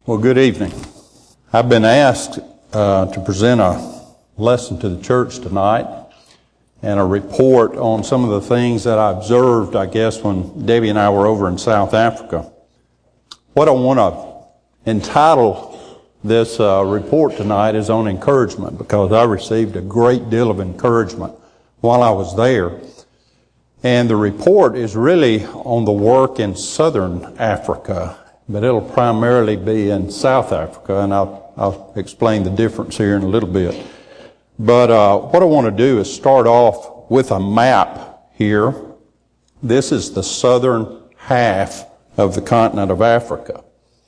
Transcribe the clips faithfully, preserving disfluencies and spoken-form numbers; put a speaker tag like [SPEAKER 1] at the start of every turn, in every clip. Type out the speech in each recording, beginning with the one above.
[SPEAKER 1] Well, good evening. I've been asked uh, to present a lesson to the church tonight and a report on some of the things that I observed, I guess, when Debbie and I were over in South Africa. What I want to entitle this uh, report tonight is on encouragement, because I received a great deal of encouragement while I was there. And the report is really on the work in Southern Africa, but it'll primarily be in South Africa, and I'll, I'll explain the difference here in a little bit. But uh, what I want to do is start off with a map here. This is the southern half of the continent of Africa.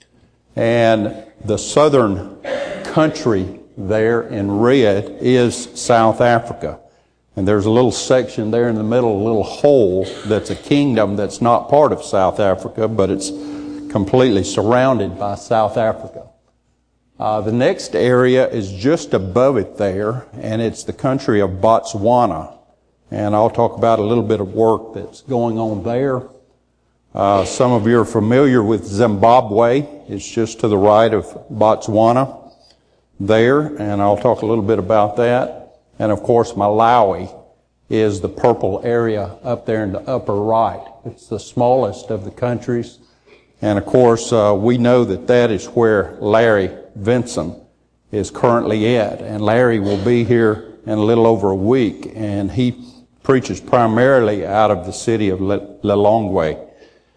[SPEAKER 1] And the southern country there in red is South Africa. And there's a little section there in the middle, a little hole, that's a kingdom that's not part of South Africa, but it's completely surrounded by South Africa. Uh, the next area is just above it there, and it's the country of Botswana. And I'll talk about a little bit of work that's going on there. Uh, some of you are familiar with Zimbabwe. It's just to the right of Botswana there, and I'll talk a little bit about that. And of course, Malawi is the purple area up there in the upper right. It's the smallest of the countries. And of course, uh, we know that that is where Larry Vinson is currently at. And Larry will be here in a little over a week. And he preaches primarily out of the city of Lilongwe.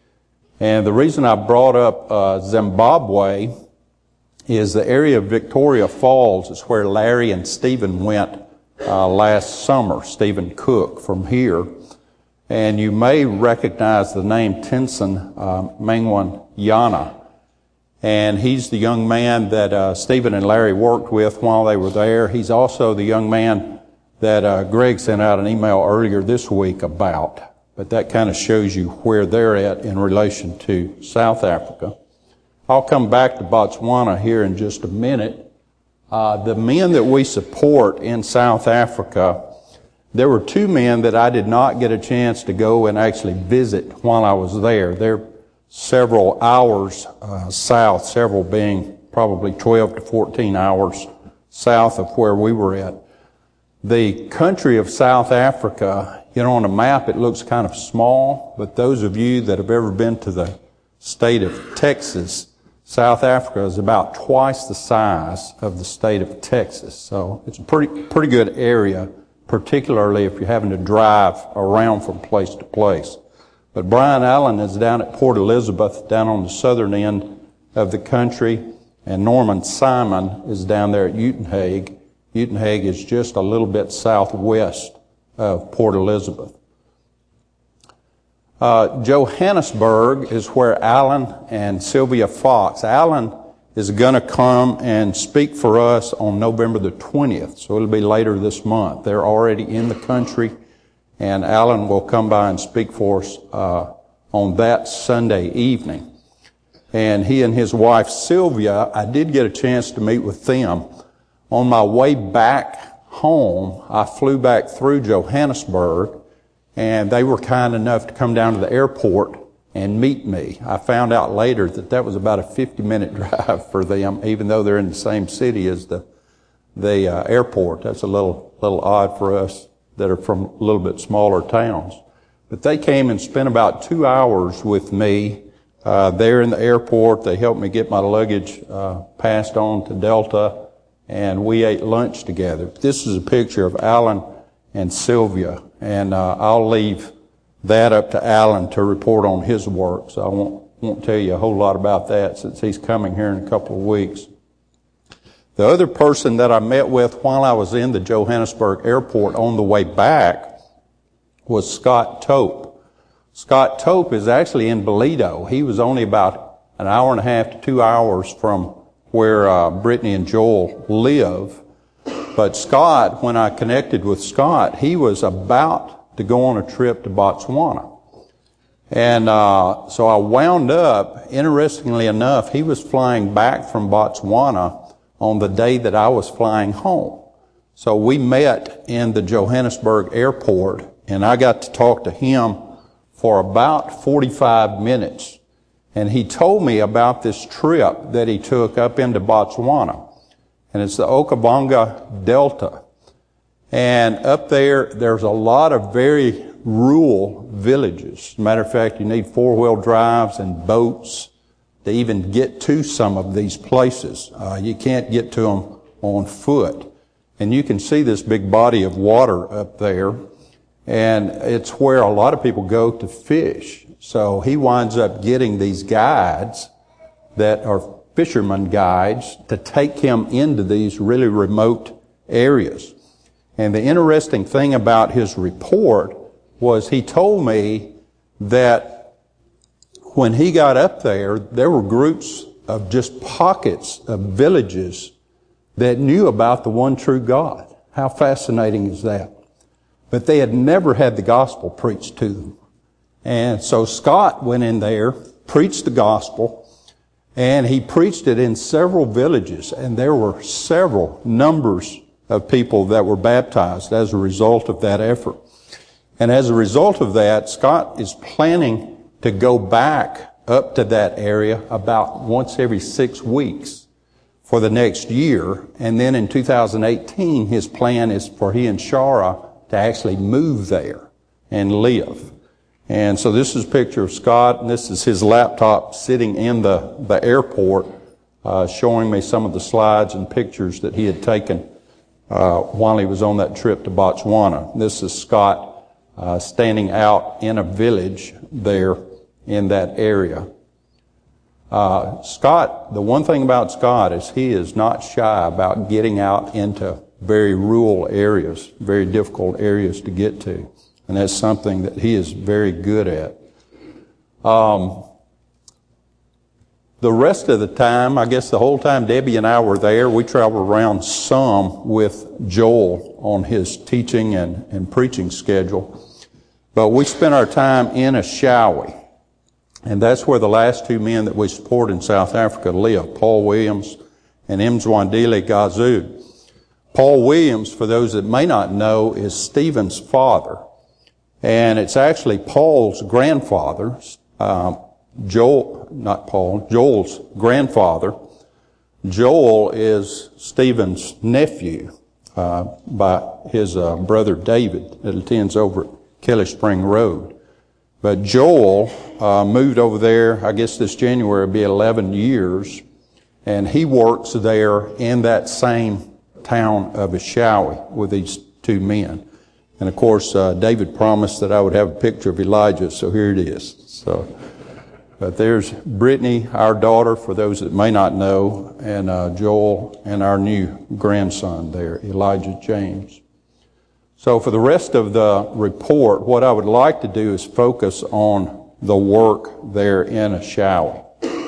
[SPEAKER 1] And the reason I brought up uh, Zimbabwe is the area of Victoria Falls is where Larry and Stephen went uh, last summer, Stephen Cook from here. And you may recognize the name Tenson uh, Mangwan Yana. And he's the young man that uh, Stephen and Larry worked with while they were there. He's also the young man that uh, Greg sent out an email earlier this week about. But that kind of shows you where they're at in relation to South Africa. I'll come back to Botswana here in just a minute. Uh, the men that we support in South Africa, there were two men that I did not get a chance to go and actually visit while I was there. They're several hours uh, south, several being probably twelve to fourteen hours south of where we were at. The country of South Africa, you know, on a map it looks kind of small, but those of you that have ever been to the state of Texas, South Africa is about twice the size of the state of Texas. So it's a pretty, pretty good area, particularly if you're having to drive around from place to place. But Brian Allen is down at Port Elizabeth, down on the southern end of the country, and Norman Simon is down there at Uitenhage. Uitenhage is just a little bit southwest of Port Elizabeth. Uh, Johannesburg is where Alan and Sylvia Fox. Alan is going to come and speak for us on November the twentieth, so it'll be later this month. They're already in the country, and Alan will come by and speak for us uh, on that Sunday evening. And he and his wife Sylvia, I did get a chance to meet with them. On my way back home, I flew back through Johannesburg, and they were kind enough to come down to the airport and meet me. I found out later that that was about a fifty minute drive for them, even though they're in the same city as the the uh, airport. That's a little little odd for us that are from a little bit smaller towns. But they came and spent about two hours with me uh, there in the airport. They helped me get my luggage uh, passed on to Delta, and we ate lunch together. This is a picture of Alan and Sylvia, and uh, I'll leave that up to Alan to report on his work, so I won't, won't tell you a whole lot about that since he's coming here in a couple of weeks. The other person that I met with while I was in the Johannesburg airport on the way back was Scott Tope. Scott Tope is actually in Ballito. He was only about an hour and a half to two hours from where uh, Brittany and Joel live. But Scott, when I connected with Scott, he was about to go on a trip to Botswana. And uh, so I wound up, interestingly enough, he was flying back from Botswana on the day that I was flying home. So we met in the Johannesburg airport, and I got to talk to him for about forty-five minutes. And he told me about this trip that he took up into Botswana. And it's the Okavango Delta. And up there, there's a lot of very rural villages. As a matter of fact, you need four-wheel drives and boats to even get to some of these places. Uh, you can't get to them on foot. And you can see this big body of water up there. And it's where a lot of people go to fish. So he winds up getting these guides that are fisherman guides to take him into these really remote areas. And the interesting thing about his report was he told me that when he got up there, there were groups of just pockets of villages that knew about the one true God. How fascinating is that? But they had never had the gospel preached to them. And so Scott went in there, preached the gospel, and he preached it in several villages, and there were several numbers of people that were baptized as a result of that effort. And as a result of that, Scott is planning to go back up to that area about once every six weeks for the next year. And then in two thousand eighteen, his plan is for he and Shara to actually move there and live. And so this is a picture of Scott, and this is his laptop sitting in the, the airport, uh, showing me some of the slides and pictures that he had taken uh, while he was on that trip to Botswana. This is Scott uh, standing out in a village there in that area. Uh, Scott, the one thing about Scott is he is not shy about getting out into very rural areas, very difficult areas to get to. And that's something that he is very good at. Um, the rest of the time, I guess the whole time Debbie and I were there, we traveled around some with Joel on his teaching and, and preaching schedule. But we spent our time in Eshowe. And that's where the last two men that we support in South Africa live, Paul Williams and Mzwandile Gazu. Paul Williams, for those that may not know, is Stephen's father. And it's actually Paul's grandfather, uh, Joel, not Paul, Joel's grandfather. Joel is Stephen's nephew uh, by his uh, brother David that attends over at Kelly Spring Road. But Joel uh, moved over there, I guess this January will be eleven years, and he works there in that same town of Eshowe with these two men. And of course, uh, David promised that I would have a picture of Elijah, so here it is. So, but there's Brittany, our daughter, for those that may not know, and uh, Joel and our new grandson there, Elijah James. So for the rest of the report, what I would like to do is focus on the work there in Eshowe.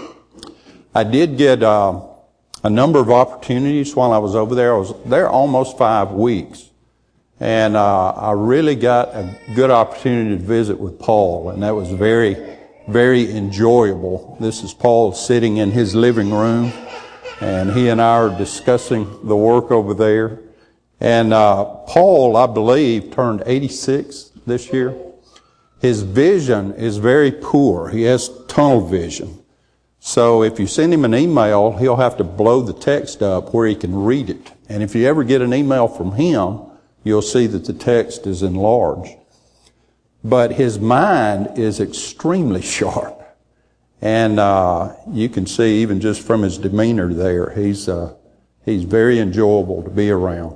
[SPEAKER 1] I did get uh, a number of opportunities while I was over there. I was there almost five weeks. And uh, I really got a good opportunity to visit with Paul, and that was very, very enjoyable. This is Paul sitting in his living room, and he and I are discussing the work over there. And uh, Paul, I believe, turned eighty-six this year. His vision is very poor. He has tunnel vision. So if you send him an email, he'll have to blow the text up where he can read it. And if you ever get an email from him, you'll see that the text is enlarged. But his mind is extremely sharp. And uh, you can see even just from his demeanor there, he's uh, he's very enjoyable to be around.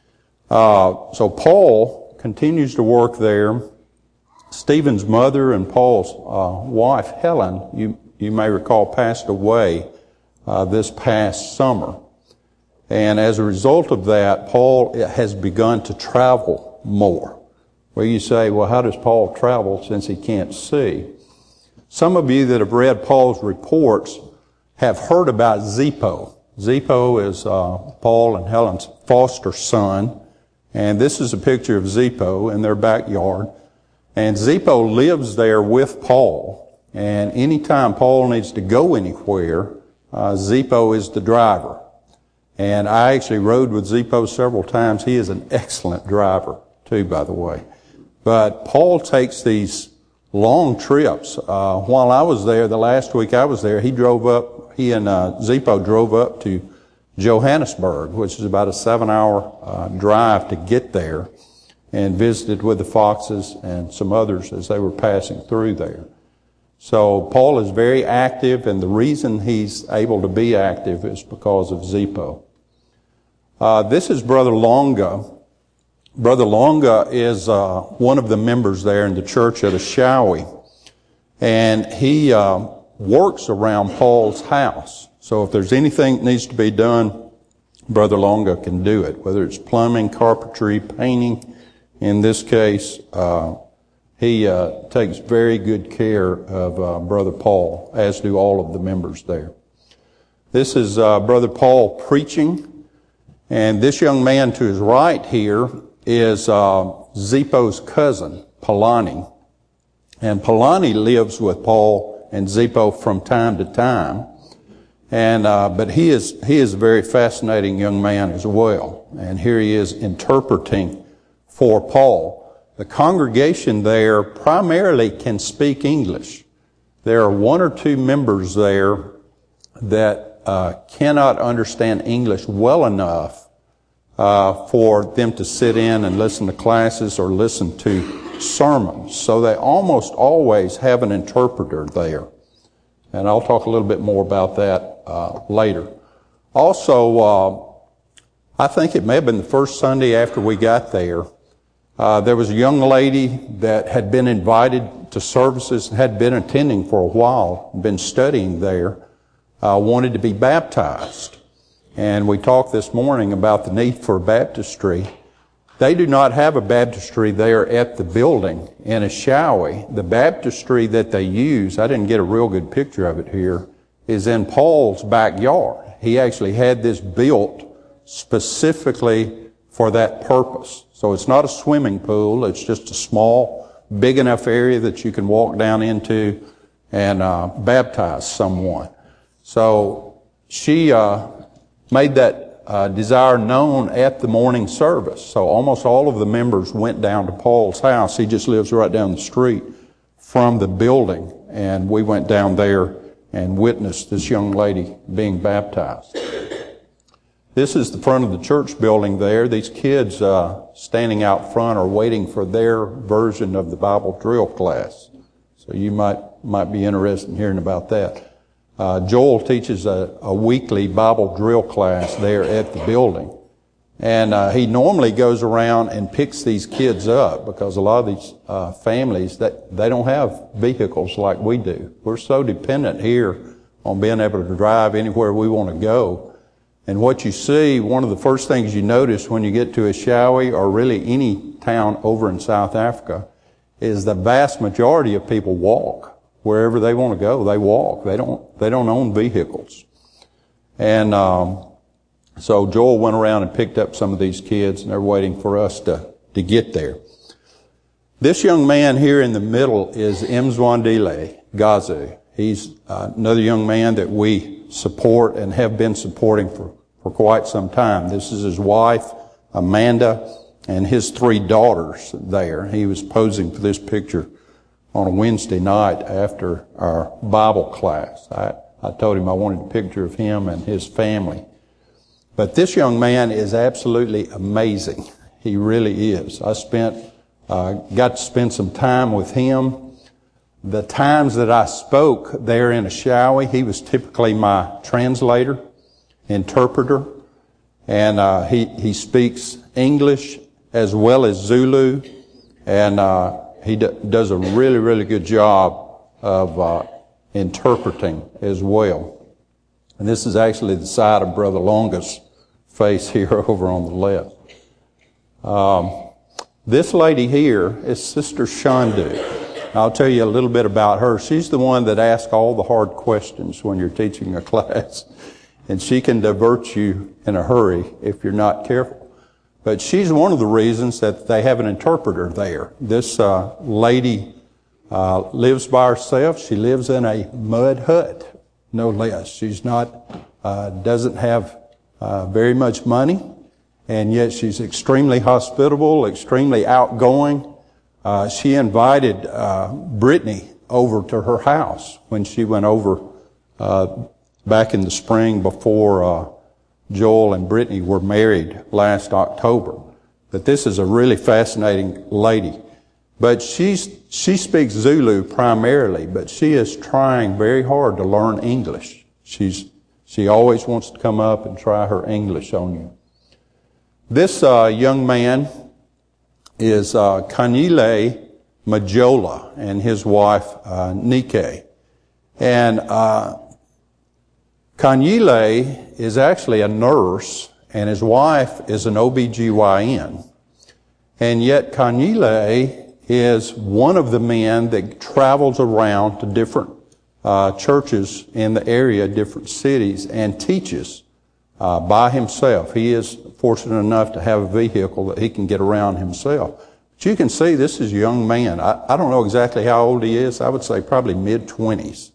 [SPEAKER 1] Uh, so Paul continues to work there. Stephen's mother and Paul's uh, wife, Helen, you, you may recall, passed away uh, this past summer. And as a result of that, Paul has begun to travel more. Well, you say, well, how does Paul travel since he can't see? Some of you that have read Paul's reports have heard about Zippo. Zippo is uh, Paul and Helen's foster son. And this is a picture of Zippo in their backyard. And Zippo lives there with Paul. And anytime Paul needs to go anywhere, uh, Zippo is the driver. And I actually rode with Zippo several times. He is an excellent driver, too, by the way. But Paul takes these long trips. Uh, while I was there, the last week I was there, he drove up, he and uh, Zippo drove up to Johannesburg, which is about a seven-hour uh, drive to get there, and visited with the Foxes and some others as they were passing through there. So Paul is very active, and the reason he's able to be active is because of Zippo. Uh, this is Brother Longa. Brother Longa is uh, one of the members there in the church at Ashawi, and he uh, works around Paul's house. So if there's anything that needs to be done, Brother Longa can do it, whether it's plumbing, carpentry, painting. In this case, uh, he uh, takes very good care of uh, Brother Paul, as do all of the members there. This is uh, Brother Paul preaching, and this young man to his right here is uh, Zippo's cousin, Polani. And Polani lives with Paul and Zippo from time to time. And uh, but he is he is a very fascinating young man as well. And here he is interpreting for Paul. The congregation there primarily can speak English. There are one or two members there that uh, cannot understand English well enough uh, for them to sit in and listen to classes or listen to sermons. So they almost always have an interpreter there. And I'll talk a little bit more about that uh, later. Also, uh, I think it may have been the first Sunday after we got there, uh, there was a young lady that had been invited to services and had been attending for a while, been studying there, uh, wanted to be baptized. And we talked this morning about the need for baptistry. They do not have a baptistry there at the building in Ashawi. The baptistry that they use, I didn't get a real good picture of it here, is in Paul's backyard. He actually had this built specifically for that purpose. So it's not a swimming pool. It's just a small, big enough area that you can walk down into and uh, baptize someone. So she uh, made that Uh, desire known at the morning service. So almost all of the members went down to Paul's house. He just lives right down the street from the building. And we went down there and witnessed this young lady being baptized. This is the front of the church building there. These kids uh, standing out front are waiting for their version of the Bible drill class. So you might, might be interested in hearing about that. Uh, Joel teaches a, a weekly Bible drill class there at the building. And uh, he normally goes around and picks these kids up because a lot of these uh, families, that they don't have vehicles like we do. We're so dependent here on being able to drive anywhere we want to go. And what you see, one of the first things you notice when you get to Ashawi or really any town over in South Africa is the vast majority of people walk. Wherever they want to go, they walk. They don't, they don't own vehicles. And, um, so Joel went around and picked up some of these kids, and they're waiting for us to, to get there. This young man here in the middle is Mzwandile Gazu. He's uh, another young man that we support and have been supporting for, for quite some time. This is his wife, Amanda, and his three daughters there. He was posing for this picture on a Wednesday night after our Bible class. I, I told him I wanted a picture of him and his family. But this young man is absolutely amazing. He really is. I spent, uh, got to spend some time with him. The times that I spoke there in Ashawi, he was typically my translator, interpreter, and uh, he, he speaks English as well as Zulu, and uh, He d- does a really, really good job of uh, interpreting as well. And this is actually the side of Brother Longa's face here over on the left. Um, this lady here is Sister Shandu. I'll tell you a little bit about her. She's the one that asks all the hard questions when you're teaching a class. And she can divert you in a hurry if you're not careful. But she's one of the reasons that they have an interpreter there. This uh, lady uh, lives by herself. She lives in a mud hut, no less. She's not, uh, doesn't have uh, very much money, and yet she's extremely hospitable, extremely outgoing. uh, she invited uh, Brittany over to her house when she went over uh, back in the spring before uh, Joel and Brittany were married last October. But this is a really fascinating lady. But she's, she speaks Zulu primarily, but she is trying very hard to learn English. She's, she always wants to come up and try her English on you. This uh, young man is uh, Kanile Majola and his wife uh, Nike. And uh, Kanile is actually a nurse, and his wife is an O B G Y N. And yet Kanile is one of the men that travels around to different uh, churches in the area, different cities, and teaches uh, by himself. He is fortunate enough to have a vehicle that he can get around himself. But you can see this is a young man. I, I don't know exactly how old he is. I would say probably mid-twenties.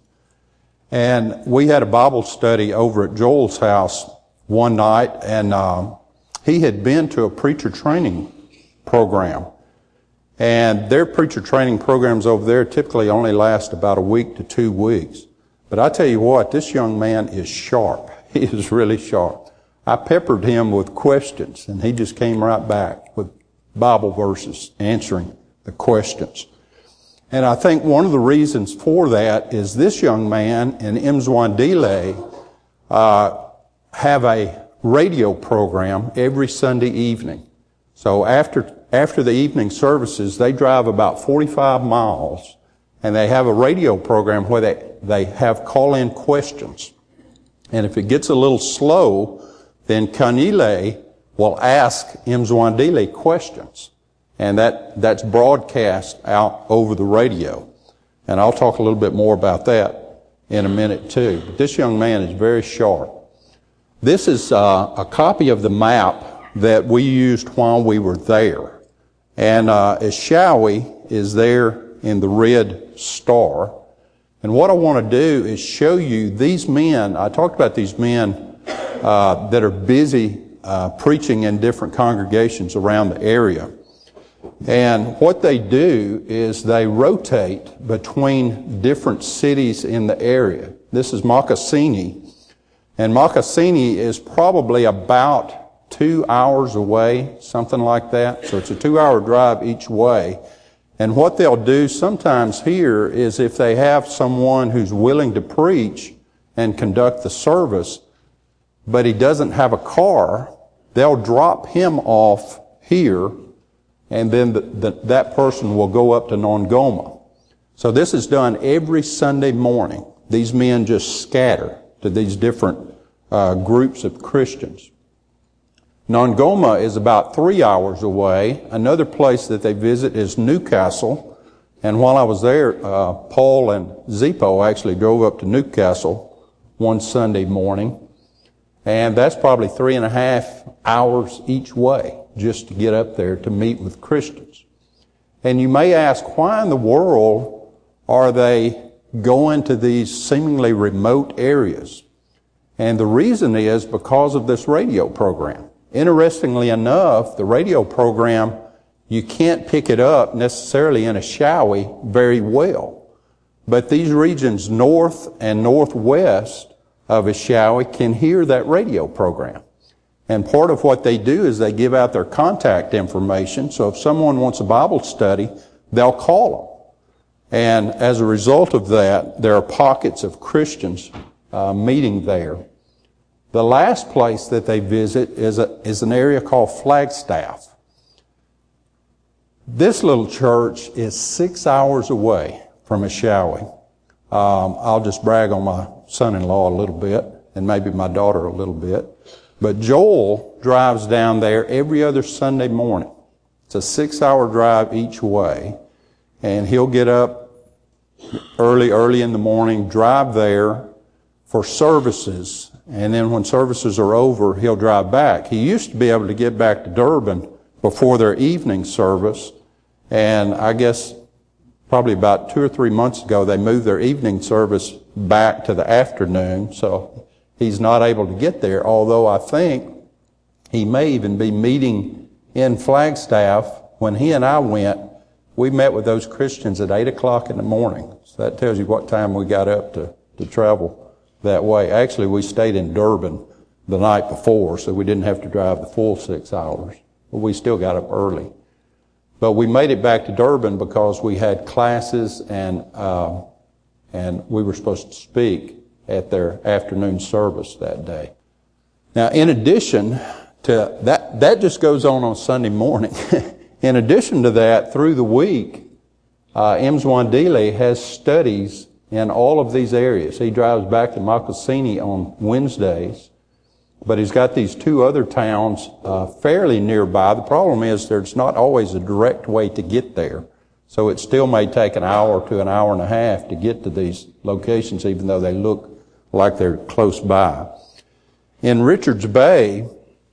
[SPEAKER 1] And we had a Bible study over at Joel's house one night, and um, he had been to a preacher training program. And their preacher training programs over there typically only last about a week to two weeks. But I tell you what, this young man is sharp. He is really sharp. I peppered him with questions, and he just came right back with Bible verses answering the questions. And I think one of the reasons for that is this young man and Mzwandile uh, have a radio program every Sunday evening. So after after the evening services, they drive about forty-five miles, and they have a radio program where they, they have call-in questions. And if it gets a little slow, then Kanile will ask Mzwandile questions. And that, that's broadcast out over the radio. And I'll talk a little bit more about that in a minute too. But this young man is very sharp. This is uh, a copy of the map that we used while we were there. And uh, Eshowe is there in the red star. And what I want to do is show you these men. I talked about these men uh, that are busy uh, preaching in different congregations around the area. And what they do is they rotate between different cities in the area. This is Makasini. And Makasini is probably about two hours away, something like that. So it's a two-hour drive each way. And what they'll do sometimes here is if they have someone who's willing to preach and conduct the service, but he doesn't have a car, they'll drop him off here, and then the, the, that person will go up to Nongoma. So this is done every Sunday morning. These men just scatter to these different uh, groups of Christians. Nongoma is about three hours away. Another place that they visit is Newcastle. And while I was there, uh, Paul and Zippo actually drove up to Newcastle one Sunday morning. And that's probably three and a half hours each way just to get up there to meet with Christians. And you may ask, why in the world are they going to these seemingly remote areas? And the reason is because of this radio program. Interestingly enough, the radio program, you can't pick it up necessarily in Eshowe very well. But these regions north and northwest of Eshowe can hear that radio program. And part of what they do is they give out their contact information. So if someone wants a Bible study, they'll call them. And as a result of that, there are pockets of Christians uh, meeting there. The last place that they visit is, a, is an area called Flagstaff. This little church is six hours away from Eshowe. Um, I'll just brag on my son-in-law a little bit, and maybe my daughter a little bit. But Joel drives down there every other Sunday morning. It's a six-hour drive each way, and he'll get up early, early in the morning, drive there for services, and then when services are over, he'll drive back. He used to be able to get back to Durban before their evening service, and I guess probably about two or three months ago, they moved their evening service back to the afternoon, so he's not able to get there, although I think he may even be meeting in Flagstaff. When he and I went, we met with those Christians at eight o'clock in the morning. So that tells you what time we got up to, to travel that way. Actually, we stayed in Durban the night before, so we didn't have to drive the full six hours. But we still got up early. But we made it back to Durban because we had classes and uh, and we were supposed to speak at their afternoon service that day. Now, in addition to that, that just goes on on Sunday morning. In addition to that, through the week, uh, Mzwandile has studies in all of these areas. He drives back to Makosini on Wednesdays, but he's got these two other towns uh, fairly nearby. The problem is there's not always a direct way to get there. So it still may take an hour to an hour and a half to get to these locations, even though they look like they're close by. In Richards Bay,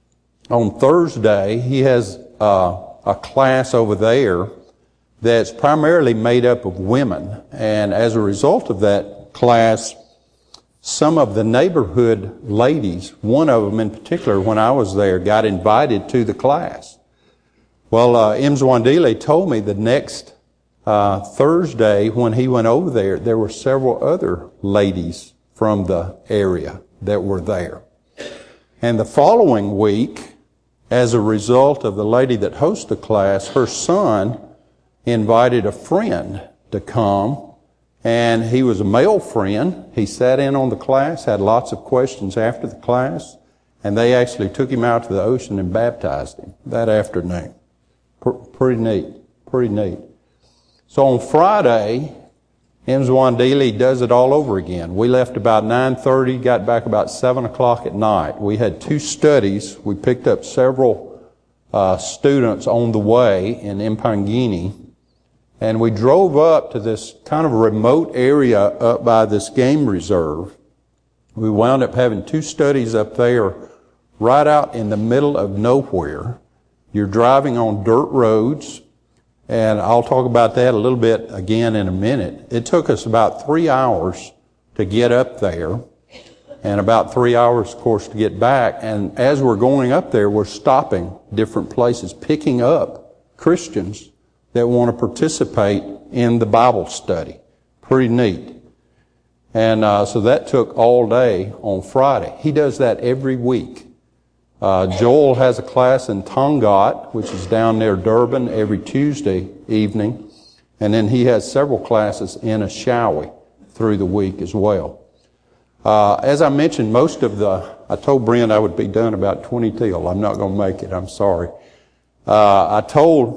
[SPEAKER 1] on Thursday, he has uh, a class over there that's primarily made up of women. And as a result of that class, some of the neighborhood ladies, one of them in particular, when I was there, got invited to the class. Well, uh, Mzwandile told me the next uh, Thursday when he went over there, there were several other ladies from the area that were there. And the following week, as a result of the lady that hosts the class, her son invited a friend to come. And he was a male friend. He sat in on the class, had lots of questions after the class, and they actually took him out to the ocean and baptized him that afternoon. P- pretty neat. Pretty neat. So on Friday, Mzwandile does it all over again. We left about nine thirty, got back about seven o'clock at night. We had two studies. We picked up several uh, students on the way in Mpangeni. And we drove up to this kind of remote area up by this game reserve. We wound up having two studies up there right out in the middle of nowhere. You're driving on dirt roads, and I'll talk about that a little bit again in a minute. It took us about three hours to get up there, and about three hours, of course, to get back. And as we're going up there, we're stopping different places, picking up Christians that want to participate in the Bible study. Pretty neat. And uh, so that took all day on Friday. He does that every week. Uh, Joel has a class in Tongaat, which is down near Durban, every Tuesday evening. And then he has several classes in Ashawi through the week as well. Uh, as I mentioned, most of the, I told Brent I would be done about twenty till. I'm not going to make it. I'm sorry. Uh, I told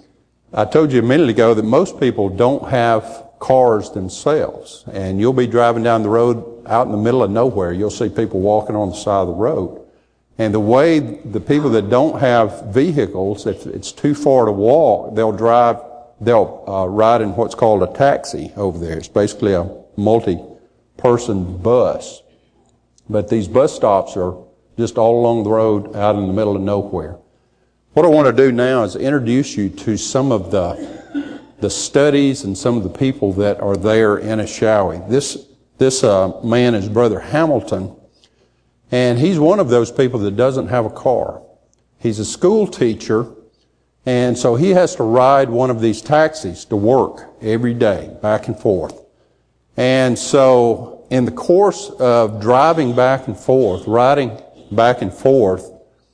[SPEAKER 1] I told you a minute ago that most people don't have cars themselves. And you'll be driving down the road out in the middle of nowhere. You'll see people walking on the side of the road. And the way the people that don't have vehicles, if it's too far to walk, they'll drive, they'll uh, ride in what's called a taxi over there. It's basically a multi-person bus. But these bus stops are just all along the road out in the middle of nowhere. What I want to do now is introduce you to some of the the studies and some of the people that are there in Ashawi. This this uh, man is Brother Hamilton, and he's one of those people that doesn't have a car. He's a school teacher, and so he has to ride one of these taxis to work every day, back and forth. And so in the course of driving back and forth, riding back and forth,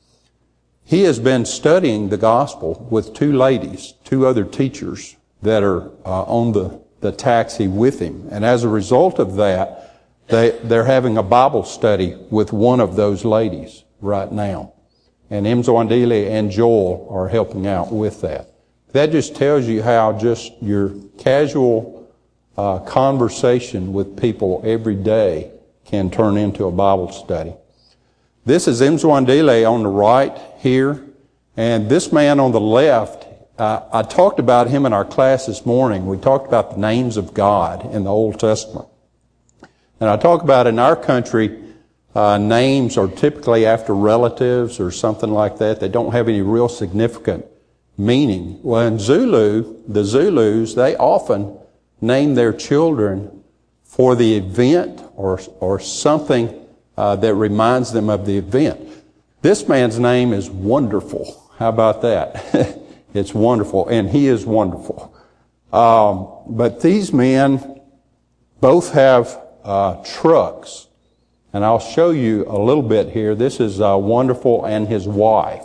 [SPEAKER 1] he has been studying the gospel with two ladies, two other teachers that are uh, on the, the taxi with him. And as a result of that, they, they're having a Bible study with one of those ladies right now. And Mzwandile and Joel are helping out with that. That just tells you how just your casual uh, conversation with people every day can turn into a Bible study. This is Mzwandile on the right here, and this man on the left, uh, I talked about him in our class this morning. We talked about the names of God in the Old Testament. And I talk about in our country, uh, names are typically after relatives or something like that. They don't have any real significant meaning. Well, in Zulu, the Zulus, they often name their children for the event or, or something Uh, that reminds them of the event. This man's name is Wonderful. How about that? It's wonderful, and he is wonderful. Um, but these men both have uh, trucks. And I'll show you a little bit here. This is uh, Wonderful and his wife.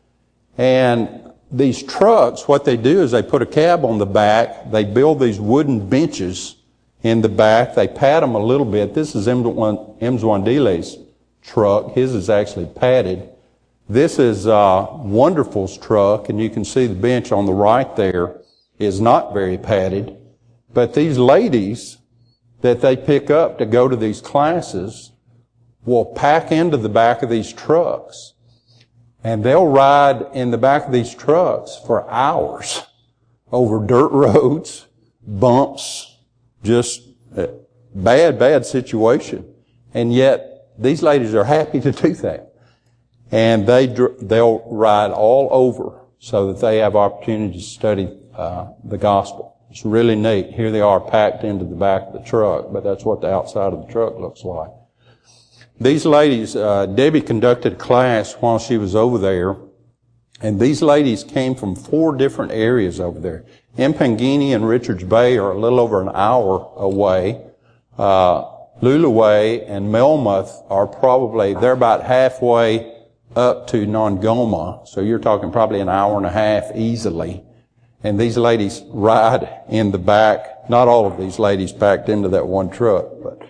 [SPEAKER 1] And these trucks, what they do is they put a cab on the back. They build these wooden benches in the back. They pad them a little bit. This is Mzwandile's truck. His is actually padded. This is uh, Wonderful's truck, and you can see the bench on the right there is not very padded. But these ladies that they pick up to go to these classes will pack into the back of these trucks. And they'll ride in the back of these trucks for hours over dirt roads, bumps, just a bad, bad situation. And yet, these ladies are happy to do that. And they, they'll ride all over so that they have opportunity to study uh, the gospel. It's really neat. Here they are packed into the back of the truck, but that's what the outside of the truck looks like. These ladies, uh, Debbie conducted a class while she was over there, and these ladies came from four different areas over there. Mpangini and Richards Bay are a little over an hour away. Uh, Luluway and Melmoth are probably, they're about halfway up to Nongoma, so you're talking probably an hour and a half easily. And these ladies ride in the back. Not all of these ladies packed into that one truck, but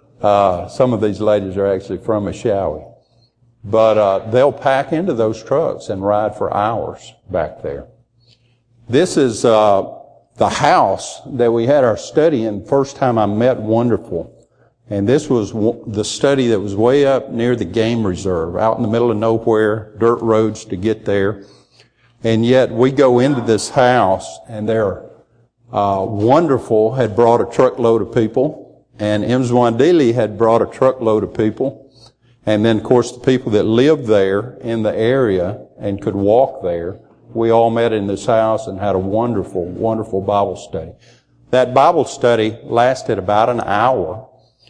[SPEAKER 1] uh, some of these ladies are actually from Ishawi. But uh, they'll pack into those trucks and ride for hours back there. This is uh, the house that we had our study in the first time I met Wonderful. And this was the study that was way up near the game reserve, out in the middle of nowhere, dirt roads to get there. And yet we go into this house, and they're uh, Wonderful had brought a truckload of people, and Mzwandile had brought a truckload of people. And then, of course, the people that lived there in the area and could walk there, we all met in this house and had a wonderful, wonderful Bible study. That Bible study lasted about an hour.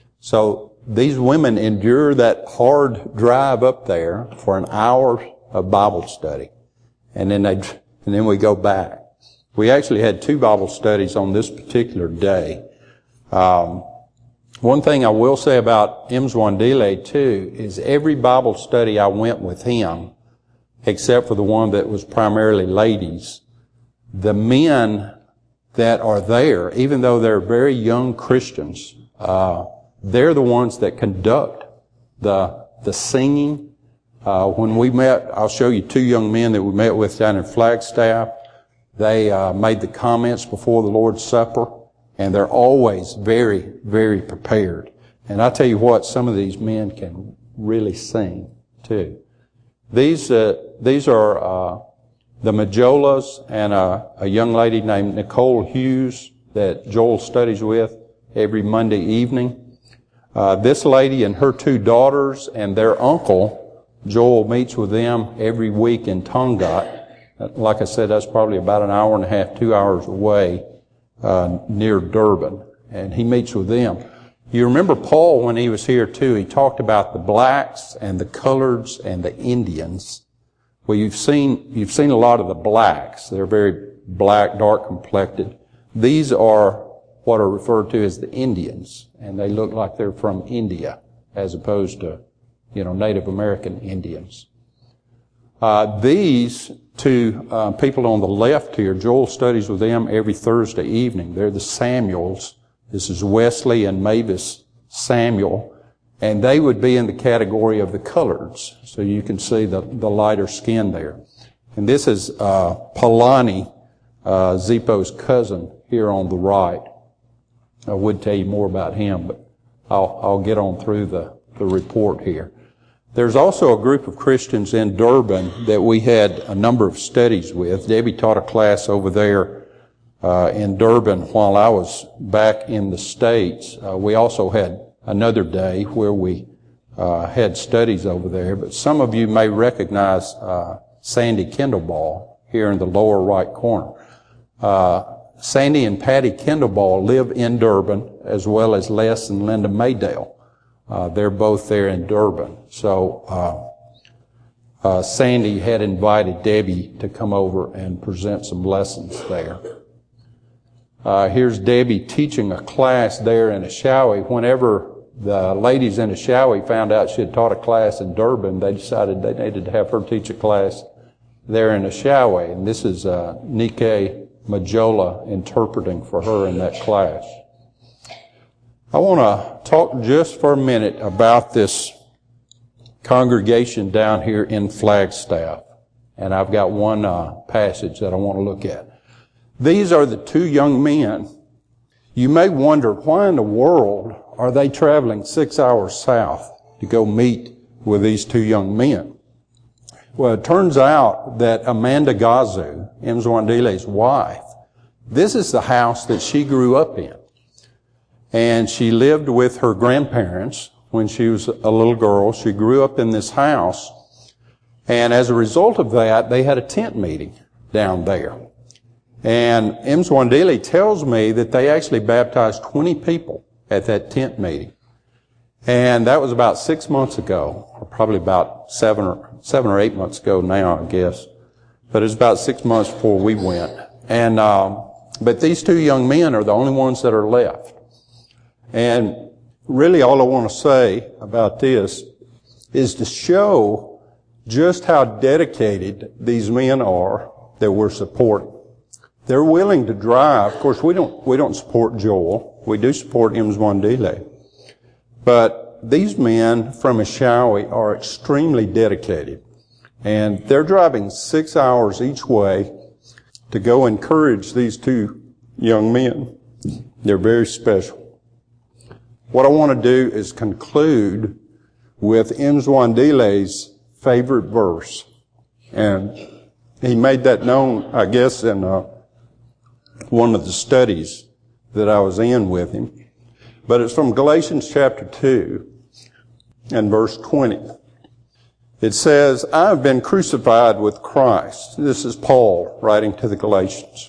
[SPEAKER 1] So these women endure that hard drive up there for an hour of Bible study. And then they, and then we go back. We actually had two Bible studies on this particular day. Um, one thing I will say about Mzwandile too is every Bible study I went with him, except for the one that was primarily ladies, the men that are there, even though they're very young Christians, uh, they're the ones that conduct the the singing. Uh, when we met, I'll show you two young men that we met with down in Flagstaff. They uh, made the comments before the Lord's Supper, and they're always very, very prepared. And I tell you what, some of these men can really sing too. These uh, these are uh, the Majolas and a, a young lady named Nicole Hughes that Joel studies with every Monday evening. Uh, this lady and her two daughters and their uncle, Joel meets with them every week in Tongat. Like I said, that's probably about an hour and a half, two hours away, uh, near Durban. And he meets with them. You remember Paul when he was here too, he talked about the blacks and the coloreds and the Indians. Well, you've seen, you've seen a lot of the blacks. They're very black, dark complected. These are what are referred to as the Indians, and they look like they're from India as opposed to, you know, Native American Indians. Uh, these two uh, people on the left here, Joel studies with them every Thursday evening. They're the Samuels. This is Wesley and Mavis Samuel, and they would be in the category of the coloreds. So you can see the, the lighter skin there. And this is uh, Palani, uh, Zippo's cousin, here on the right. I would tell you more about him, but I'll, I'll get on through the, the report here. There's also a group of Christians in Durban that we had a number of studies with. Debbie taught a class over there uh, in Durban while I was back in the States. Uh, we also had another day where we uh, had studies over there. But some of you may recognize uh, Sandy Kindleball here in the lower right corner. Uh, Sandy and Patty Kindleball live in Durban, as well as Les and Linda Maydale. Uh, they're both there in Durban. So uh, uh, Sandy had invited Debbie to come over and present some lessons there. Uh, here's Debbie teaching a class there in Ashawi. Whenever the ladies in Ashawi found out she had taught a class in Durban, they decided they needed to have her teach a class there in Ashawi. And this is uh, Nike Majola interpreting for her in that class. I want to talk just for a minute about this congregation down here in Flagstaff. And I've got one uh, passage that I want to look at. These are the two young men. You may wonder, why in the world are they traveling six hours south to go meet with these two young men? Well, it turns out that Amanda Gazu, Mzwandile's wife, this is the house that she grew up in. And she lived with her grandparents when she was a little girl. She grew up in this house. And as a result of that, they had a tent meeting down there. And Mzwandile tells me that they actually baptized twenty people at that tent meeting. And that was about six months ago, or probably about seven or, seven or eight months ago now, I guess. But it was about six months before we went. And, um, but these two young men are the only ones that are left. And really all I want to say about this is to show just how dedicated these men are that we're supporting. They're willing to drive. Of course, we don't, we don't support Joel. We do support Mzwandile. But these men from Ashawi are extremely dedicated. And they're driving six hours each way to go encourage these two young men. They're very special. What I want to do is conclude with Mzwandile's favorite verse. And he made that known, I guess, in uh, one of the studies that I was in with him. But it's from Galatians chapter two and verse twenty. It says, I have been crucified with Christ. This is Paul writing to the Galatians.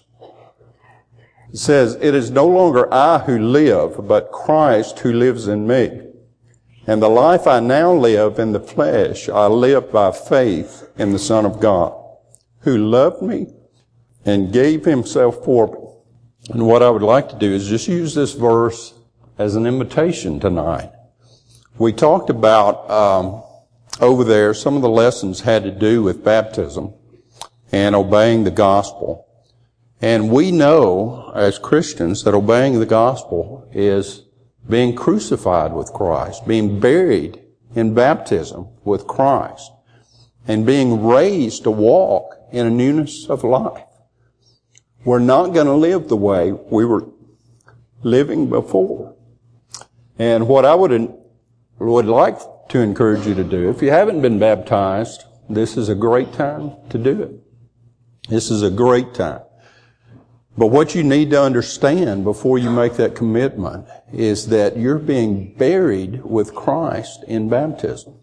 [SPEAKER 1] It says, it is no longer I who live, but Christ who lives in me. And the life I now live in the flesh, I live by faith in the Son of God, who loved me and gave himself for me. And what I would like to do is just use this verse as an invitation tonight. We talked about um, over there, some of the lessons had to do with baptism and obeying the gospel. And we know as Christians that obeying the gospel is being crucified with Christ, being buried in baptism with Christ, and being raised to walk in a newness of life. We're not going to live the way we were living before. And what I would, would like to encourage you to do, if you haven't been baptized, this is a great time to do it. This is a great time. But what you need to understand before you make that commitment is that you're being buried with Christ in baptism.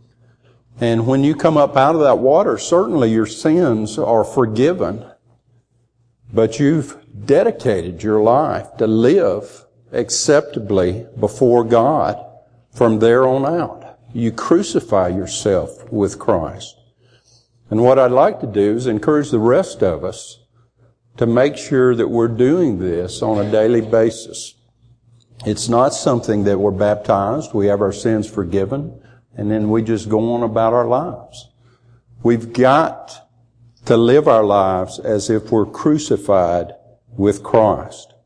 [SPEAKER 1] And when you come up out of that water, certainly your sins are forgiven, but you've dedicated your life to live acceptably before God from there on out. You crucify yourself with Christ. And what I'd like to do is encourage the rest of us to make sure that we're doing this on a daily basis. It's not something that we're baptized, we have our sins forgiven, and then we just go on about our lives. We've got to live our lives as if we're crucified with Christ.